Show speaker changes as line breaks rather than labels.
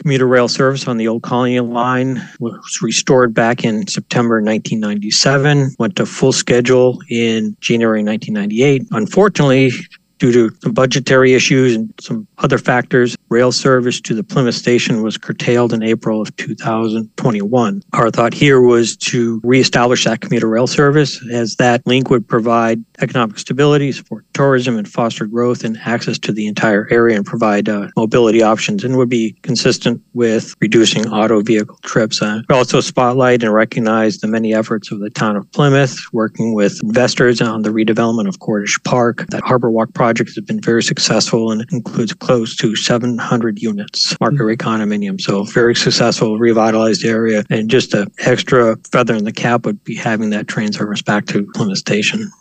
commuter rail service on the Old Colony line was restored back in September 1997, went to full schedule in January 1998. Unfortunately, due to some budgetary issues and some other factors, rail service to the Plymouth station was curtailed in April of 2021. Our thought here was to reestablish that commuter rail service, as that link would provide economic stability, support tourism, and foster growth and access to the entire area and provide mobility options, and would be consistent with reducing auto vehicle trips. We also spotlight and recognize the many efforts of the town of Plymouth, working with investors on the redevelopment of Cordish Park. That Harbor Walk project has been very successful and includes close to 700 units, market rate condominium. So very successful, revitalized area, and just an extra feather in the cap would be having that train service back to Plymouth Station.